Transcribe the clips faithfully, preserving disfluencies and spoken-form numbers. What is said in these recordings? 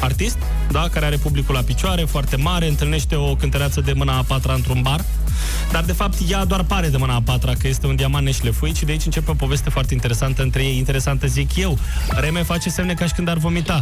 artist, da, care are publicul la picioare, foarte mare, întâlnește o cântăreață de mâna a patra într-un bar, dar de fapt ea doar pare de mâna a patra, că este un diamant neșlefuit și de aici începe o poveste foarte interesantă între ei, interesantă zic eu. Reme face semne ca și când ar vomita.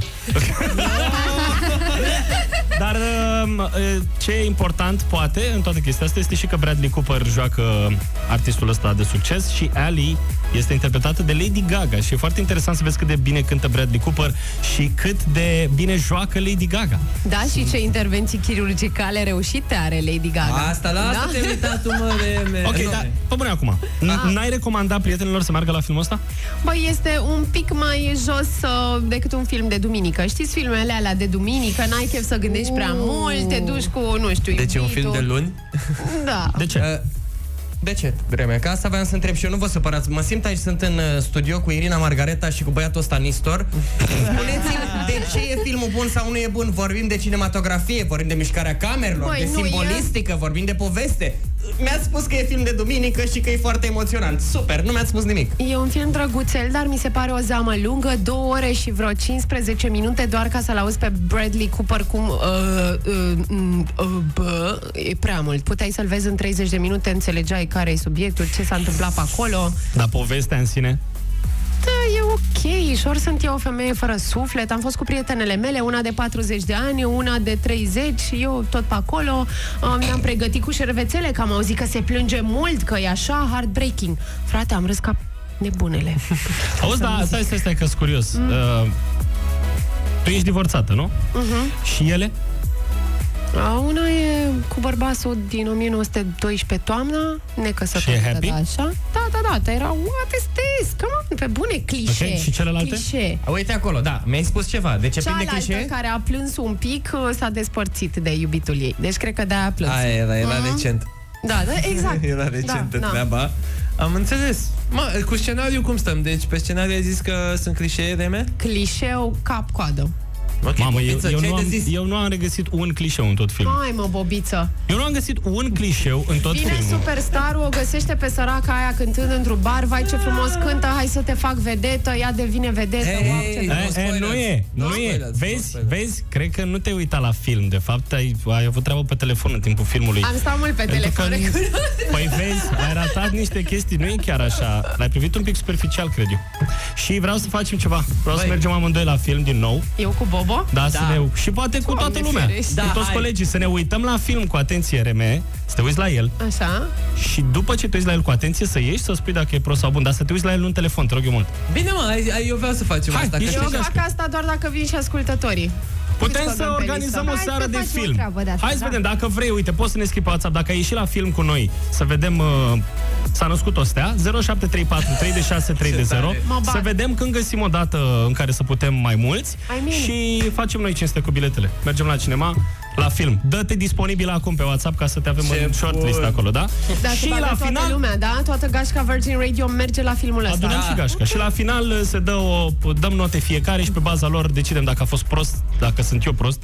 Dar ce e important, poate, în toată chestia asta este și că Bradley Cooper joacă artistul ăsta de succes și Ally este interpretată de Lady Gaga și e foarte interesant să vezi cât de bine cântă Bradley Cooper și cât de bine joacă Lady Gaga. Da, și ce intervenții chirurgicale reușite are Lady Gaga. Asta, la asta da? te-ai uitat tu, mă, Reme. Ok, no. Dar, pe bune acum, n-ai recomandat prietenilor să meargă la filmul ăsta? Băi, este un pic mai jos uh, decât un film de duminică. Știți filmele alea de duminică, n-ai chef să gândești prea mult, te duci cu, nu știu, Deci e un film de luni? Da. De ce? Uh, De ce, Reme? Că asta voiam să întreb și eu, nu vă supărați. Mă simt aici, sunt în studio cu Irina Margareta și cu băiatul ăsta Nistor. Spuneți-mi de ce e filmul bun sau nu e bun. Vorbim de cinematografie, vorbim de mișcarea camerelor, Băi, de simbolistică, e... vorbim de poveste. Mi-ați spus că e film de duminică și că e foarte emoționant. Super, nu mi-ați spus nimic. E un film drăguțel, dar mi se pare o zeamă lungă, două ore și vreo cincisprezece minute doar ca să-l auzi pe Bradley Cooper cum uh, uh, uh, uh, bă, e prea mult. Puteai să-l vezi în treizeci de minute, înțelegeai care e subiectul, ce s-a întâmplat pe acolo. Dar povestea în sine? Da, e ok. Și ori sunt eu o femeie fără suflet. Am fost cu prietenele mele, una de patruzeci de ani, una de treizeci, eu tot pe acolo. Mi-am pregătit cu șervețele, că am auzit că se plânge mult, că e așa heartbreaking. Frate, am râs ca nebunele. Auzi, da, stai, stai, stai, că-s curios. Mm. Uh, tu ești divorțată, nu? Uh-huh. Și ele? Una e cu bărbatul din o mie nouă sute doisprezece toamna, necăsătorită, happy? da, așa. Da, da, da, dar era, what is this? Come on, pe bune, clișe. Okay. Și celelalte? Clișe. Uite acolo, da, mi-ai spus ceva. De ce plin de clișe? Cealaltă care a plâns un pic s-a despărțit de iubitul ei. Deci cred că de-aia a plâns. Aia era, era uh-huh. recent. Da, da, exact. Era recentă da, treaba. Da. Am înțeles. Mă, cu scenariul cum stăm? Deci pe scenariu ai zis că sunt clișee, Reme? Clișeu cap-coadă. Okay, Mamă, eu, Bobiță, eu, nu am, zis? eu nu am regăsit un clișeu în tot filmul. Hai mă, Bobiță. Eu nu am găsit un clișeu în tot Vine filmul. Vine superstarul, o găsește pe săraca aia cântând într-un bar. Vai, ce frumos cântă, hai să te fac vedetă. Ea devine vedetă. Hey, wow, hey, ce e, e, nu e, nu, nu e. Vezi, vezi, cred că nu te-ai uitat la film. De fapt, ai, ai avut treabă pe telefon în timpul filmului. Am stat mult pe Pentru telefon. Că, păi vezi, ai ratat niște chestii. Nu e chiar așa. L-ai privit un pic superficial, cred eu. Și vreau să facem ceva. Vreau Băi. să mergem amândoi la film din nou. Eu cu Bobo? Da, da. să ne... Și poate cu toată lumea. Da, cu toți hai. colegii. Să ne uităm la film cu atenție, Reme. Să te uiți la el. Așa. Și după ce te uiți la el cu atenție, să ieși, să spui dacă e prost sau bun. Dar să te uiți la el în telefon, te rog eu mult. Bine, mă, eu vreau să facem Hai, asta. eu Eu fac asta doar dacă vin și ascultătorii. Putem să organizăm o seară de film. Treabă de asta, Hai să da. vedem, dacă vrei, uite, poți să ne scrii pe WhatsApp dacă ai ieșit la film cu noi, să vedem uh, S-a născut o stea, zero șapte trei patru trei șase trei zero. Să vedem când găsim o dată în care să putem mai mulți și facem noi cinste cu biletele. Mergem la cinema, la film. Dă-te disponibil acum pe WhatsApp ca să te avem ce în shortlist acolo, da? Da, și la toată final lumea, da? Toată gașca Virgin Radio merge la filmul ăsta. adunăm da. și gașca. Și la final se dă o, dăm note fiecare și pe baza lor decidem dacă a fost prost, dacă sunt eu prost.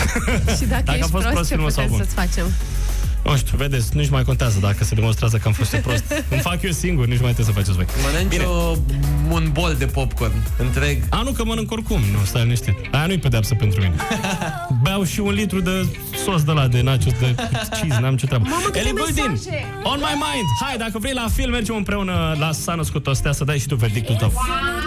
Și dacă, dacă ești a fost prost, prost ce filmul sau putem bun. să-ți facem? Nu știu, vedeți, nu-și mai contează dacă se demonstrează că am fost eu prost. Îmi fac eu singur, nici mai trebuie să faceți voi. Mănânci o, un bol de popcorn întreg. A, nu, că mănânc oricum, nu, stai liniștit. Aia nu-i pedeapsă pentru mine. Beau și un litru de sos de la de nachos, de cheese, n-am ce treabă. Mamă, Eli Buldin, On My Mind. Hai, dacă vrei la film, mergem împreună la S-a născut o stea, să dai și tu verdictul tău.